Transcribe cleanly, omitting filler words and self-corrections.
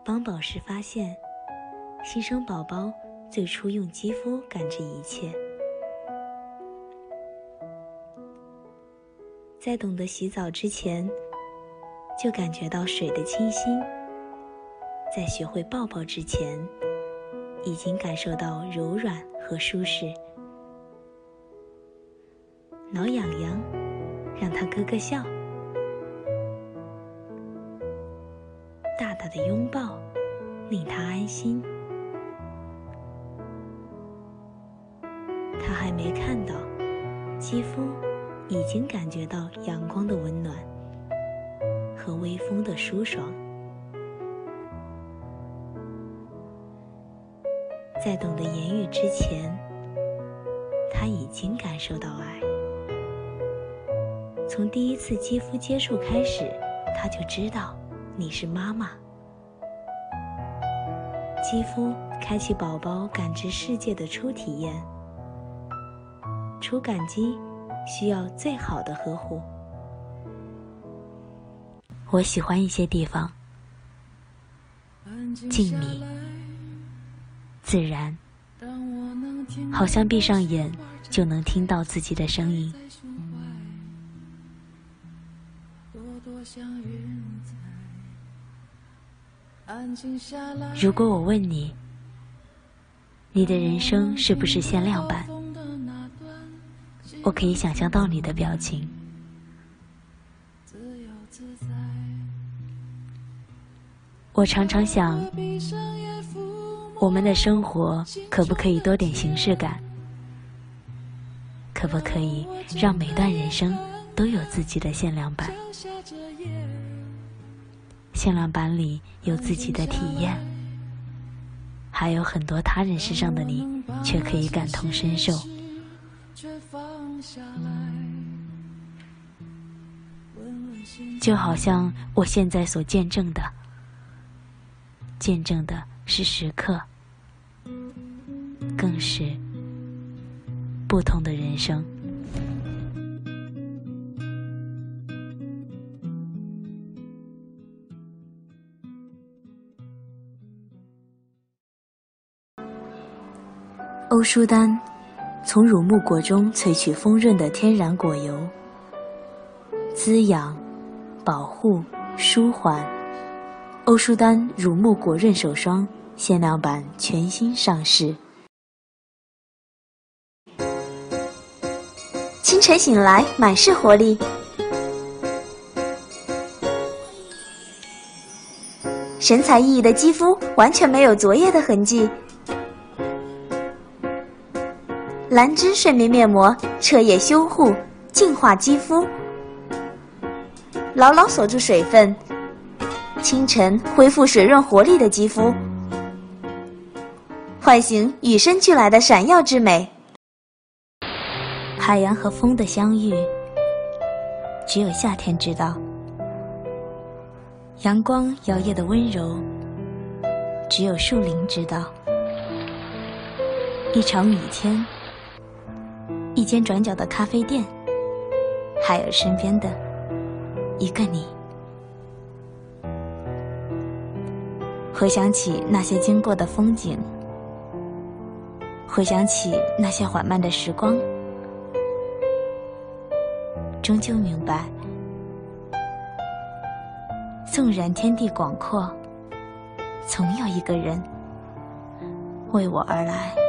帮宝时发现，新生宝宝最初用肌肤感知一切。在懂得洗澡之前，就感觉到水的清新；在学会抱抱之前，已经感受到柔软和舒适。挠痒痒，让他咯咯笑；大大的拥抱，令他安心。他还没看到，肌肤已经感觉到阳光的温暖和微风的舒爽。在懂得言语之前，他已经感受到爱。从第一次肌肤接触开始，他就知道你是妈妈。肌肤开启宝宝感知世界的初体验，初感肌需要最好的呵护。我喜欢一些地方静谧自然，好像闭上眼就能听到自己的声音。如果我问你，你的人生是不是限量版？我可以想象到你的表情。我常常想，我们的生活可不可以多点形式感？可不可以让每段人生都有自己的限量版？限量版里有自己的体验，还有很多他人身上的你却可以感同身受。就好像我现在所见证的是时刻，更是不同的人生。欧舒丹从乳木果中萃取丰润的天然果油，滋养、保护、舒缓。欧舒丹乳木果润手霜限量版全新上市。清晨醒来，满是活力。神采奕奕的肌肤完全没有昨夜的痕迹。兰芝睡眠面膜彻夜修护，净化肌肤，牢牢锁住水分，清晨恢复水润活力的肌肤，唤醒与生俱来的闪耀之美。海洋和风的相遇，只有夏天知道；阳光摇曳的温柔，只有树林知道。一场雨天，一间转角的咖啡店，还有身边的一个你。回想起那些经过的风景，回想起那些缓慢的时光，终究明白，纵然天地广阔，总有一个人为我而来。